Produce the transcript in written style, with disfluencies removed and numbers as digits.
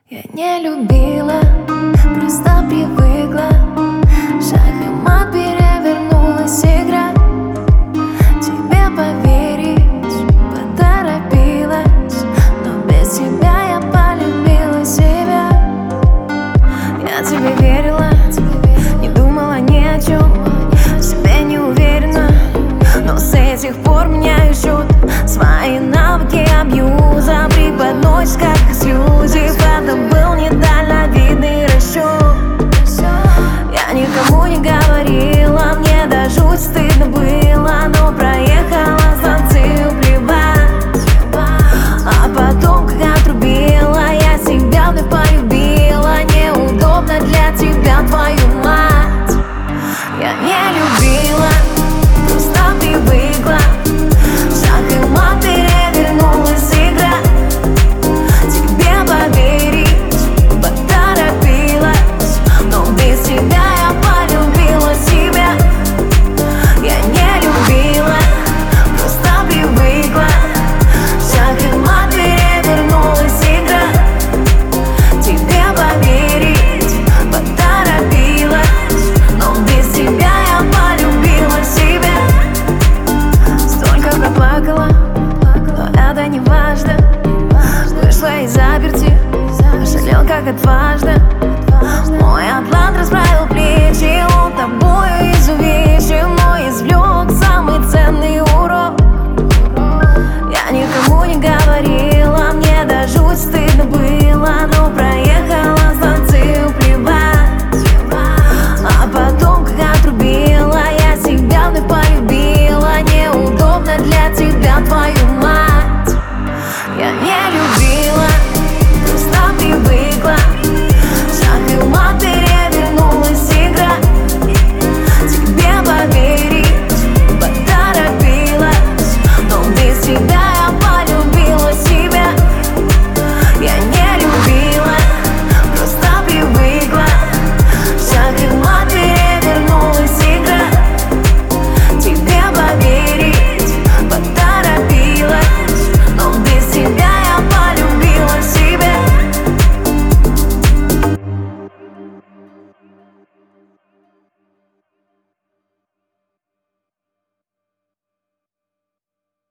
Я не любила, просто привыкла. Шах и мат, перевернулась игра. Тебе поверить поторопилась, но без тебя я полюбила себя. Я тебе верила, не думала ни о чем, в себе не уверена, но с этих пор меня ищут свои навыки абьюза. Преподносишь как эксклюзив, это был недальновидный расчет. Я никому не говорила, мне до жути стыдно было, но проехала станцию плевать. А потом, как отрубила, я себя вновь полюбила. Неудобно для тебя, твою мать. Я не любила, просто привыкла. Шах и мат, перевернулась игра. Тебе поверить поторопилась, но без тебя я полюбила себя. Я не любила, просто привыкла. Шах и мат, перевернулась игра. Тебе поверить поторопилась, но без тебя я полюбила себя. Столько проплакала, но это не важно. Вышла из заперти, жалел как отважно.